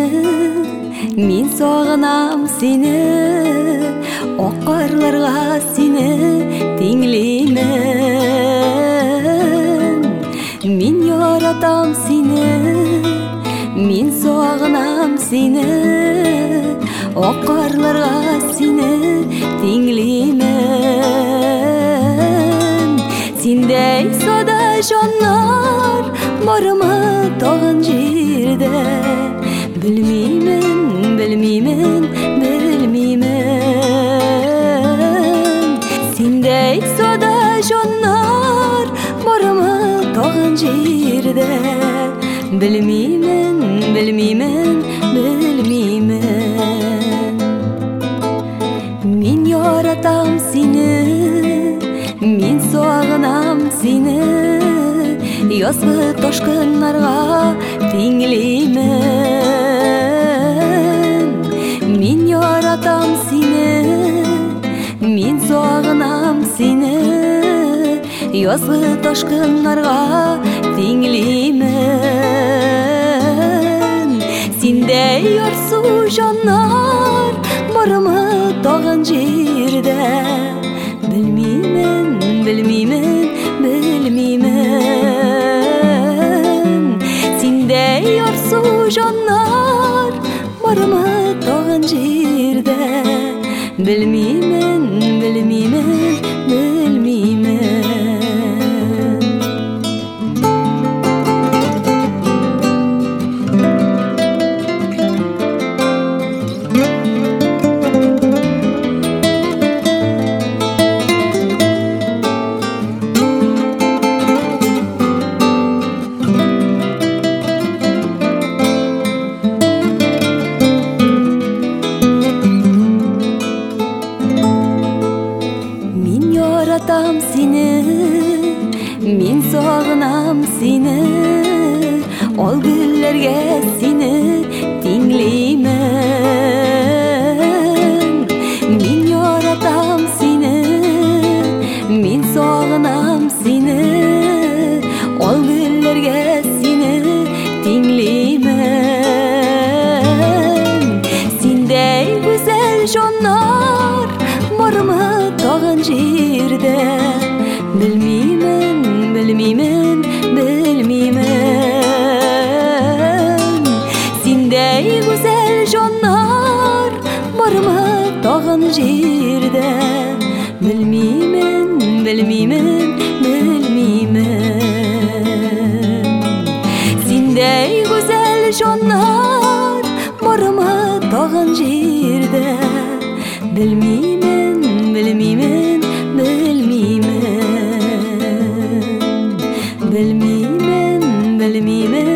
Мен соғынам сені, оққарларға сені теңлеймін. Мен яратам сені, мен соғынам сені, оққарларға сені теңлеймін. Сендей сада жанар барымы тоғын жерде, білмеймін, білмеймін, білмеймін. Сендей сада жанар барымы тоғын жерде, білмеймін, білмеймін, білмеймін. Мен яратам сені, мен соғынам сені, язғы тошқынларға теңлеймін. Мен яратам сені, мен соғынам сені, язғы тошқынларға теңлеймін. Сендей арсу жанар барымы тоғын жерде, білмеймін, білмеймін, білмеймін. Сендей арсу жанар барымы тоғын жерде, білмеймін, білмеймін, білмеймін. Яратам сені, мен соғынам сені, ол гүллерге сені теңлеймін. Мен яратам сені, мен соғынам сені, ол гүллерге сені теңлеймін. Сендей güzel жанар барымы тоғын жерде, білмеймін, білмеймін, білмеймін. Сендей güzel жанар барымы тоғын жерде, білмеймін, білмеймін, білмеймін. Сендей güzel жанар барымы тоғын жерде, білмеймін, білмеймін, білмеймін. Білмеймін, білмеймін.